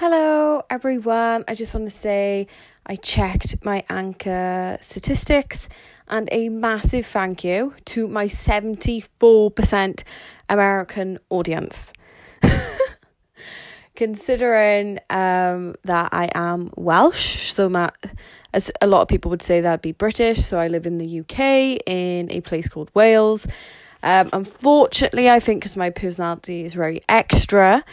Hello everyone, I just want to say I checked my Anchor statistics and a massive thank you to my 74% American audience. Considering that I am Welsh, as a lot of people would say that'd be British, so I live in the UK in a place called Wales. Unfortunately, I think because my personality is very extra,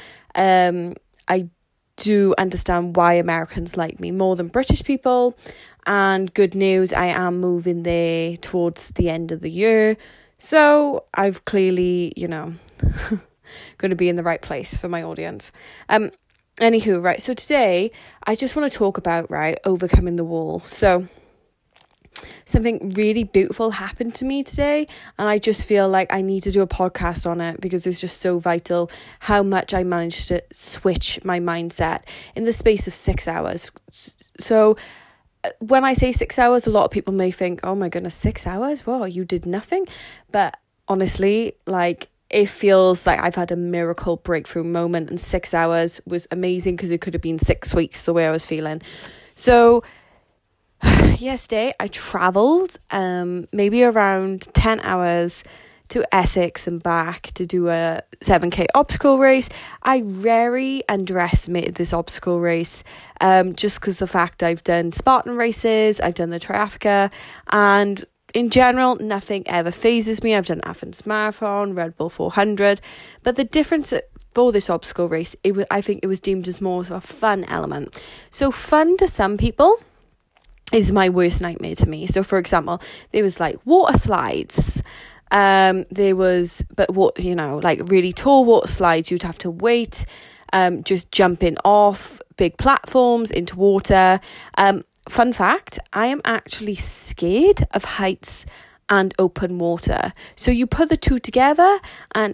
I do understand why Americans like me more than British people. And good news, I am moving there towards the end of the year. So I've clearly, going to be in the right place for my audience. Anywho, right, so today I just want to talk about, overcoming the wall. So something really beautiful happened to me today, and I just feel like I need to do a podcast on it because it's just so vital how much I managed to switch my mindset in the space of 6 hours. So when I say 6 hours, a lot of people may think, oh my goodness, 6 hours? Whoa, you did nothing? But honestly, it feels like I've had a miracle breakthrough moment, and 6 hours was amazing because it could have been 6 weeks the way I was feeling. So yesterday I travelled maybe around 10 hours to Essex and back to do a 7k obstacle race. I very underestimated this obstacle race just because the fact I've done Spartan races, I've done the Triathlon, and in general nothing ever phases me. I've done Athens Marathon, Red Bull 400, but the difference for this obstacle race, I think it was deemed as more of a fun element. So fun to some people is my worst nightmare to me. So for example, there was water slides. There was, really tall water slides. You'd have to wait, just jumping off big platforms into water. Fun fact, I am actually scared of heights and open water. So you put the two together and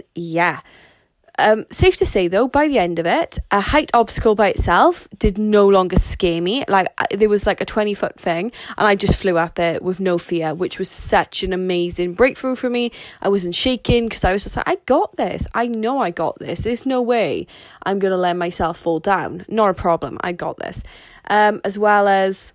safe to say though, by the end of it, a height obstacle by itself did no longer scare me. There was a 20-foot thing and I just flew up it with no fear, which was such an amazing breakthrough for me. I wasn't shaking because I was just like, I got this. I know I got this. There's no way I'm going to let myself fall down. Not a problem. I got this. As well as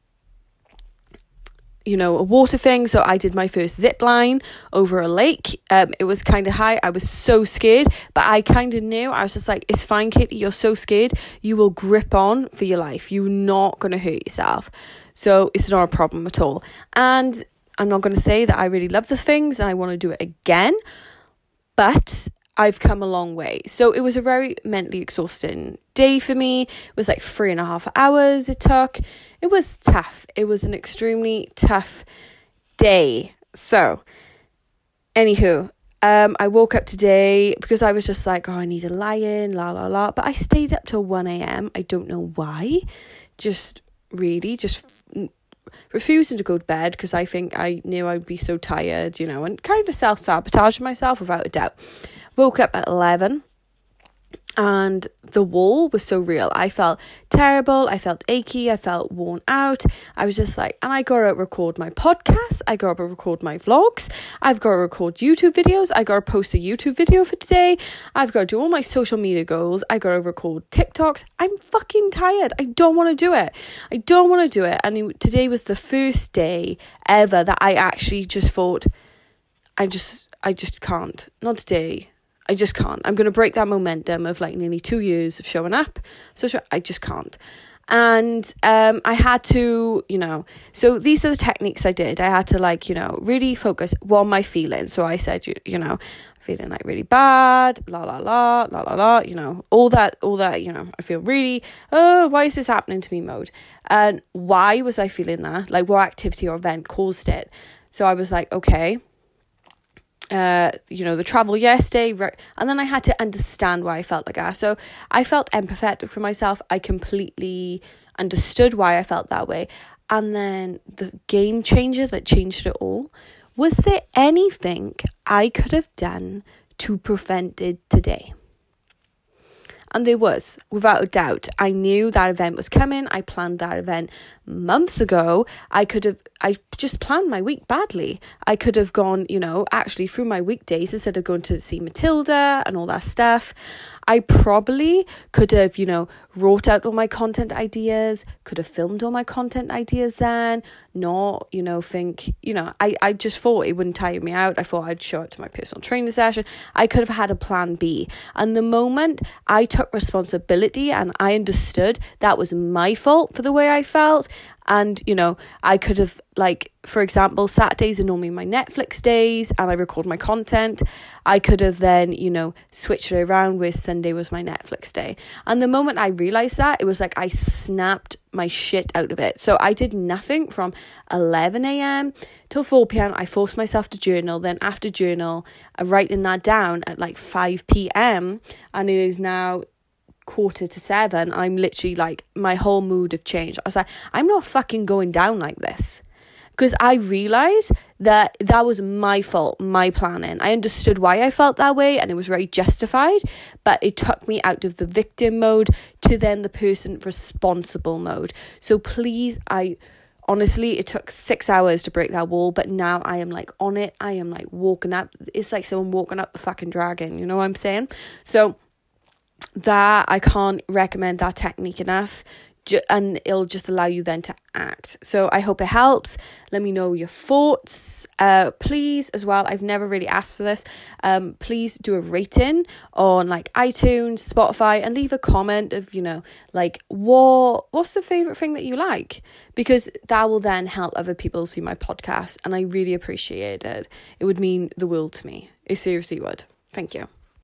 a water thing. So I did my first zip line over a lake. It was kind of high. I was so scared, but I kind of knew. I was just like, it's fine, Katie. You're so scared. You will grip on for your life. You're not going to hurt yourself. So it's not a problem at all. And I'm not going to say that I really love the things and I want to do it again, but I've come a long way. So it was a very mentally exhausting day for me. It was 3.5 hours it took. It was tough. It was an extremely tough day. So, anywho, I woke up today because I was just I need to lie in, But I stayed up till 1 a.m. I don't know why. Just refusing to go to bed because I think I knew I'd be so tired, and kind of self-sabotaging myself without a doubt. Woke up at 11 and the wall was so real. I felt terrible. I felt achy. I felt worn out. I was just and I got to record my podcast. I got to record my vlogs. I've got to record YouTube videos. I got to post a YouTube video for today. I've got to do all my social media goals. I got to record TikToks. I'm fucking tired. I don't want to do it. And today was the first day ever that I actually just thought, I just can't. Not today. I just can't. I'm going to break that momentum of nearly 2 years of showing up. So I just can't. And I had to, so these are the techniques I did. I had to really focus. What am I feeling? So I said, I'm feeling really bad, all that, I feel really, why is this happening to me mode? And why was I feeling that? What activity or event caused it? So I was okay. The travel yesterday, and then I had to understand why I felt like that. So I felt empathetic for myself. I completely understood why I felt that way. And then the game changer that changed it all, was there anything I could have done to prevent it today? And there was, without a doubt. I knew that event was coming. I planned that event months ago. I could have I just planned my week badly. I could have gone, actually through my weekdays, instead of going to see Matilda and all that stuff, I probably could have, wrote out all my content ideas, could have filmed all my content ideas then, not, I just thought it wouldn't tire me out. I thought I'd show up to my personal training session. I could have had a plan B. And the moment I took responsibility and I understood that was my fault for the way I felt, and, I could have, for example, Saturdays are normally my Netflix days and I record my content. I could have then, switched it around where Sunday was my Netflix day. And the moment I realised that, it was like I snapped my shit out of it. So I did nothing from 11 a.m. till 4 p.m. I forced myself to journal. Then after journal, I'm writing that down at 5 p.m. And it is now 6:45. I'm literally my whole mood have changed. I was like, I'm not fucking going down like this, because I realized that was my fault, my planning. I understood why I felt that way and it was very justified, but it took me out of the victim mode to then the person responsible mode. So please, honestly, it took 6 hours to break that wall, but now I am on it. I am walking up. It's like someone walking up the fucking dragon, you know what I'm saying? So that, I can't recommend that technique enough, and it'll just allow you then to act. So I hope it helps. Let me know your thoughts. Please, as well, I've never really asked for this, please do a rating on iTunes, Spotify, and leave a comment of what's the favorite thing that you like, because that will then help other people see my podcast, and I really appreciate it. It would mean the world to me. It seriously would. Thank you.